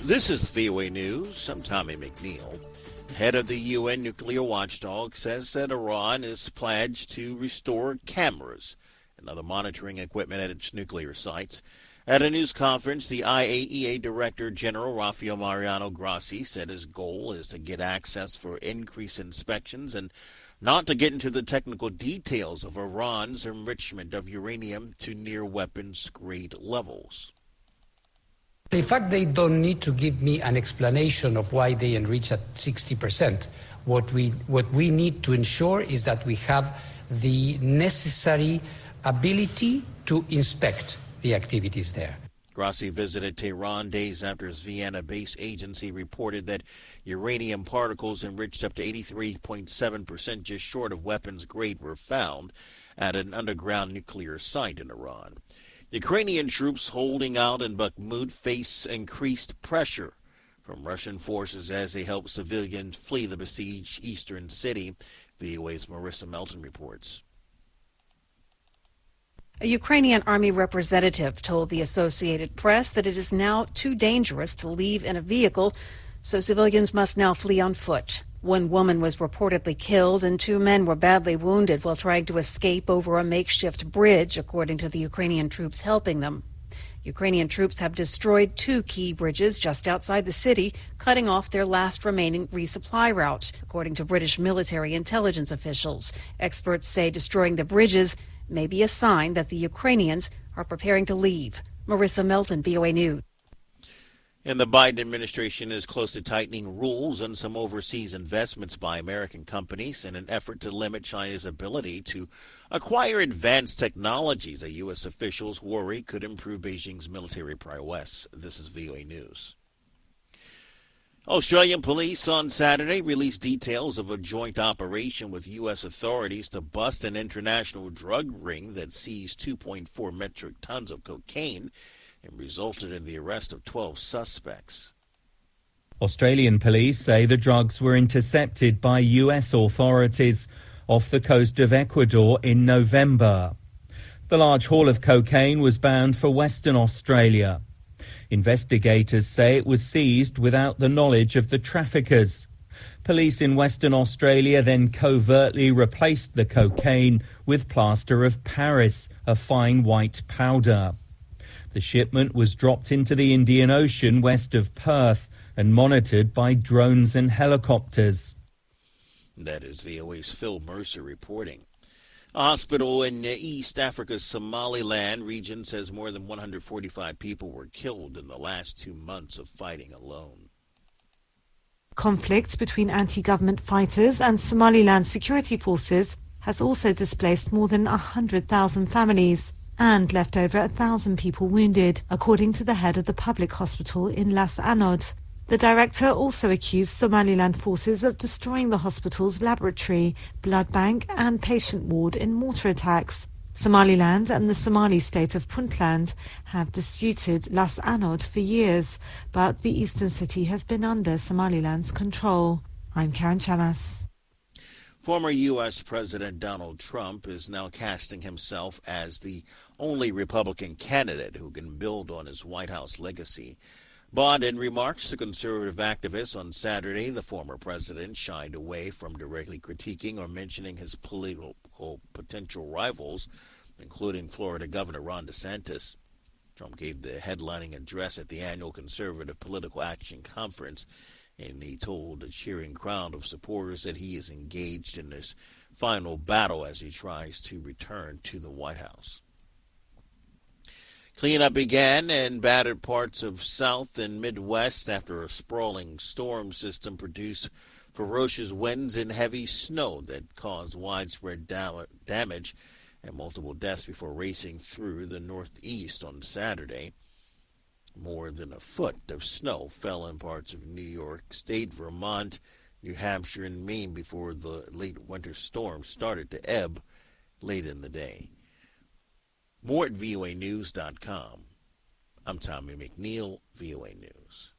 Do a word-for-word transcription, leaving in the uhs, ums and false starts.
This is V O A News. I'm Tommy McNeil. Head of the U N nuclear watchdog says that Iran is pledged to restore cameras and other monitoring equipment at its nuclear sites. At a news conference, the I A E A Director General Rafael Mariano Grossi said his goal is to get access for increased inspections and not to get into the technical details of Iran's enrichment of uranium to near weapons-grade levels. In fact, they don't need to give me an explanation of why they enrich at sixty percent. What we, what we need to ensure is that we have the necessary ability to inspect the activities there. Grossi visited Tehran days after his Vienna-based agency reported that uranium particles enriched up to eighty-three point seven percent, just short of weapons grade, were found at an underground nuclear site in Iran. Ukrainian troops holding out in Bakhmut face increased pressure from Russian forces as they help civilians flee the besieged eastern city. V O A's Marissa Melton reports. A Ukrainian army representative told the Associated Press that it is now too dangerous to leave in a vehicle, so civilians must now flee on foot. One woman was reportedly killed and two men were badly wounded while trying to escape over a makeshift bridge, according to the Ukrainian troops helping them. Ukrainian troops have destroyed two key bridges just outside the city, cutting off their last remaining resupply route, according to British military intelligence officials. Experts say destroying the bridges may be a sign that the Ukrainians are preparing to leave. Marissa Melton, V O A News. And the Biden administration is close to tightening rules on some overseas investments by American companies in an effort to limit China's ability to acquire advanced technologies that U S officials worry could improve Beijing's military prowess. This is V O A News. Australian police on Saturday released details of a joint operation with U S authorities to bust an international drug ring that seized two point four metric tons of cocaine and resulted in the arrest of twelve suspects. Australian police say the drugs were intercepted by U S authorities off the coast of Ecuador in November. The large haul of cocaine was bound for Western Australia. Investigators say it was seized without the knowledge of the traffickers. Police in Western Australia then covertly replaced the cocaine with plaster of Paris, a fine white powder. The shipment was dropped into the Indian Ocean west of Perth and monitored by drones and helicopters. That is V O A's Phil Mercer reporting. A hospital in East Africa's Somaliland region says more than one hundred forty-five people were killed in the last two months of fighting alone. Conflict between anti-government fighters and Somaliland security forces has also displaced more than one hundred thousand families and left over one thousand people wounded, according to the head of the public hospital in Las Anod. The director also accused Somaliland forces of destroying the hospital's laboratory, blood bank and patient ward in mortar attacks. Somaliland and the Somali state of Puntland have disputed Las Anod for years, but the eastern city has been under Somaliland's control. I'm Karen Chamas. Former U S President Donald Trump is now casting himself as the only Republican candidate who can build on his White House legacy. But in remarks to conservative activists on Saturday, the former president shied away from directly critiquing or mentioning his political potential rivals, including Florida Governor Ron DeSantis. Trump gave the headlining address at the annual Conservative Political Action Conference, and he told a cheering crowd of supporters that he is engaged in this final battle as he tries to return to the White House. Cleanup began in battered parts of South and Midwest after a sprawling storm system produced ferocious winds and heavy snow that caused widespread dam- damage and multiple deaths before racing through the Northeast on Saturday. More than a foot of snow fell in parts of New York State, Vermont, New Hampshire, and Maine before the late winter storm started to ebb late in the day. More at V O A news dot com. I'm Tommy McNeil, V O A News.